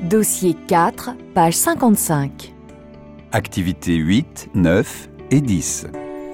Dossier 4, page 55. Activités 8, 9 et 10.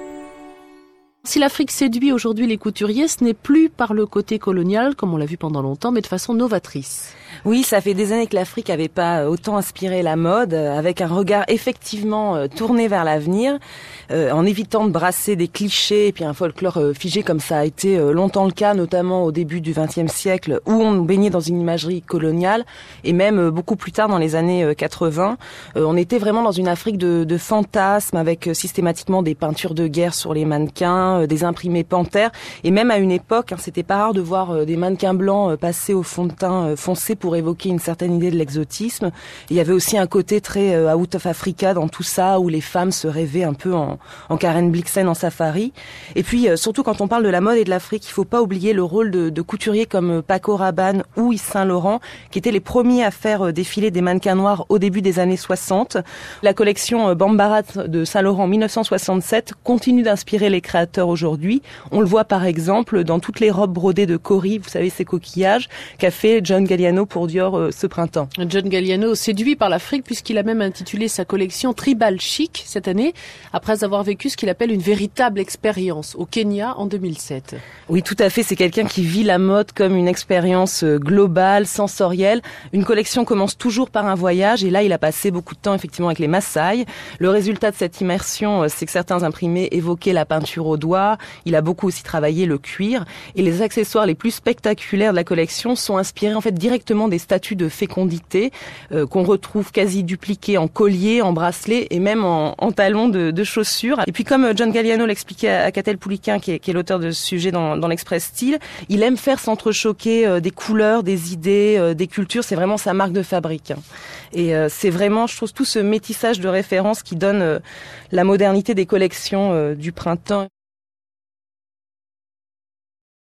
Si l'Afrique séduit aujourd'hui les couturiers, ce n'est plus par le côté colonial, comme on l'a vu pendant longtemps, mais de façon novatrice. Oui, ça fait des années que l'Afrique n'avait pas autant inspiré la mode, avec un regard effectivement tourné vers l'avenir, en évitant de brasser des clichés et puis un folklore figé comme ça a été longtemps le cas, notamment au début du XXe siècle, où on baignait dans une imagerie coloniale, et même beaucoup plus tard dans les années 80. On était vraiment dans une Afrique de fantasmes, avec systématiquement des peintures de guerre sur les mannequins, des imprimés panthères, et même à une époque, c'était pas rare de voir des mannequins blancs passer au fond de teint foncé pour évoquer une certaine idée de l'exotisme. Il y avait aussi un côté très out of Africa dans tout ça, où les femmes se rêvaient un peu en Karen Blixen en safari. Et puis, surtout quand on parle de la mode et de l'Afrique, il faut pas oublier le rôle de couturiers comme Paco Rabanne ou Yves Saint Laurent, qui étaient les premiers à faire défiler des mannequins noirs au début des années 60. La collection Bambara de Saint Laurent 1967 continue d'inspirer les créateurs aujourd'hui. On le voit par exemple dans toutes les robes brodées de Cori, vous savez, ces coquillages, qu'a fait John Galliano pour Dior ce printemps. John Galliano, séduit par l'Afrique, puisqu'il a même intitulé sa collection Tribal Chic cette année, après avoir vécu ce qu'il appelle une véritable expérience au Kenya en 2007. Oui, tout à fait. C'est quelqu'un qui vit la mode comme une expérience globale, sensorielle. Une collection commence toujours par un voyage, et là, il a passé beaucoup de temps effectivement avec les Maasai. Le résultat de cette immersion, c'est que certains imprimés évoquaient la peinture au doigt. Il a beaucoup aussi travaillé le cuir, et les accessoires les plus spectaculaires de la collection sont inspirés en fait directement des statues de fécondité qu'on retrouve quasi dupliquées en collier, en bracelet et même en talons de chaussures. Et puis comme John Galliano l'expliquait à Catel Pouliquen, qui est l'auteur de ce sujet dans l'Express Style, il aime faire s'entrechoquer des couleurs, des idées, des cultures. C'est vraiment sa marque de fabrique. Et c'est vraiment, je trouve, tout ce métissage de références qui donne la modernité des collections du printemps.